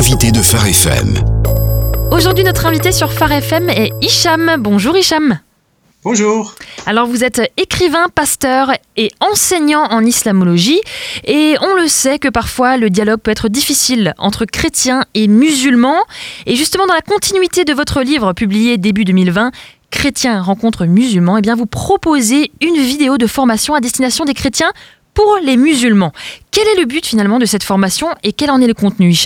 L'invité de Phare FM. Aujourd'hui, notre invité sur Phare FM est Hicham. Bonjour Hicham. Bonjour. Alors vous êtes écrivain, pasteur et enseignant en islamologie et on le sait que parfois le dialogue peut être difficile entre chrétiens et musulmans. Et justement dans la continuité de votre livre publié début 2020, Chrétiens rencontrent musulmans, eh bien vous proposez une vidéo de formation à destination des chrétiens pour les musulmans. Quel est le but finalement de cette formation et quel en est le contenu, Hicham ?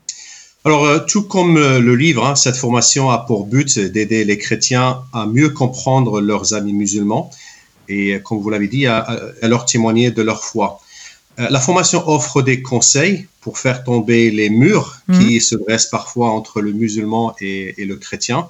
Alors, tout comme le livre, cette formation a pour but d'aider les chrétiens à mieux comprendre leurs amis musulmans et, comme vous l'avez dit, à leur témoigner de leur foi. La formation offre des conseils pour faire tomber les murs qui se dressent parfois entre le musulman et le chrétien.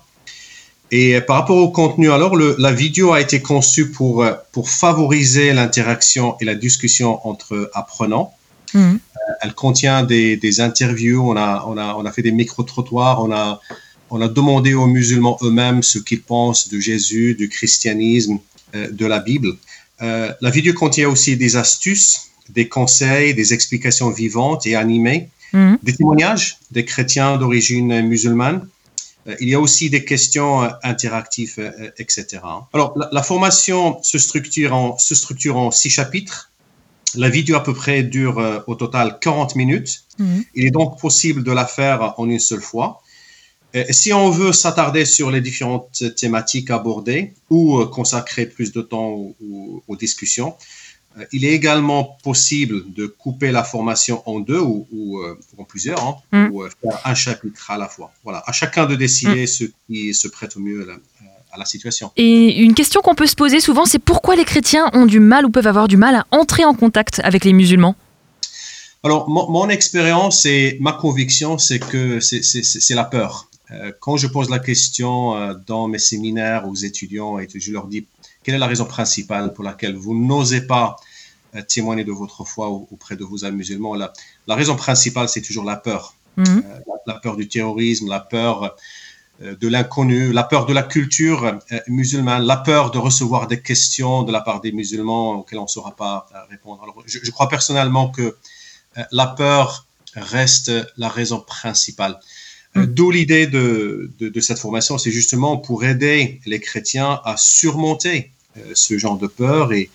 Et par rapport au contenu, alors, la vidéo a été conçue pour favoriser l'interaction et la discussion entre apprenants. Elle contient des interviews, on a fait des micro-trottoirs, on a demandé aux musulmans eux-mêmes ce qu'ils pensent de Jésus, du christianisme, de la Bible. La vidéo contient aussi des astuces, des conseils, des explications vivantes et animées, des témoignages des chrétiens d'origine musulmane. Il y a aussi des questions interactives, etc. Alors, la formation se structure en 6 chapitres. La vidéo à peu près dure au total 40 minutes. Il est donc possible de la faire en une seule fois. Si on veut s'attarder sur les différentes thématiques abordées ou consacrer plus de temps aux discussions, il est également possible de couper la formation en deux ou en plusieurs, ou faire un chapitre à la fois. Voilà, à chacun de décider ce qui se prête au mieux à la situation. Et une question qu'on peut se poser souvent, c'est pourquoi les chrétiens ont du mal ou peuvent avoir du mal à entrer en contact avec les musulmans ? Alors, mon expérience et ma conviction, c'est que c'est la peur. Quand je pose la question dans mes séminaires aux étudiants et je leur dis quelle est la raison principale pour laquelle vous n'osez pas témoigner de votre foi auprès de vos amis musulmans, la raison principale, c'est toujours la peur. La peur du terrorisme, la peur de l'inconnu, la peur de la culture musulmane, la peur de recevoir des questions de la part des musulmans auxquelles on ne saura pas répondre. Alors, je crois personnellement que la peur reste la raison principale. D'où l'idée de cette formation, c'est justement pour aider les chrétiens à surmonter ce genre de peur et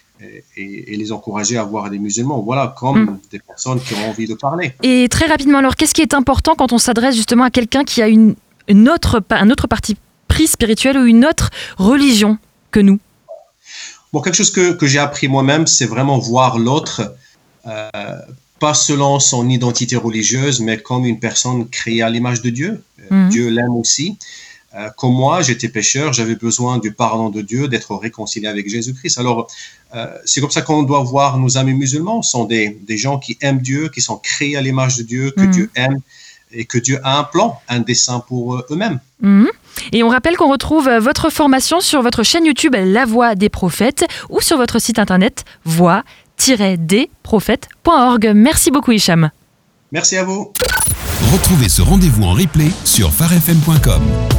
les encourager à voir des musulmans, voilà, comme des personnes qui ont envie de parler. Et très rapidement, alors, qu'est-ce qui est important quand on s'adresse justement à quelqu'un qui a un autre parti pris spirituel ou une autre religion que nous ? Bon, quelque chose que j'ai appris moi-même, c'est vraiment voir l'autre, pas selon son identité religieuse, mais comme une personne créée à l'image de Dieu. Dieu l'aime aussi. Comme moi, j'étais pécheur, j'avais besoin du pardon de Dieu, d'être réconcilié avec Jésus-Christ. Alors, c'est comme ça qu'on doit voir nos amis musulmans. Ce sont des gens qui aiment Dieu, qui sont créés à l'image de Dieu, que Dieu aime et que Dieu a un plan, un dessein pour eux-mêmes. Et on rappelle qu'on retrouve votre formation sur votre chaîne YouTube La Voix des Prophètes ou sur votre site internet voix-des-prophètes.org. Merci beaucoup Hicham. Merci à vous. Retrouvez ce rendez-vous en replay sur pharefm.com.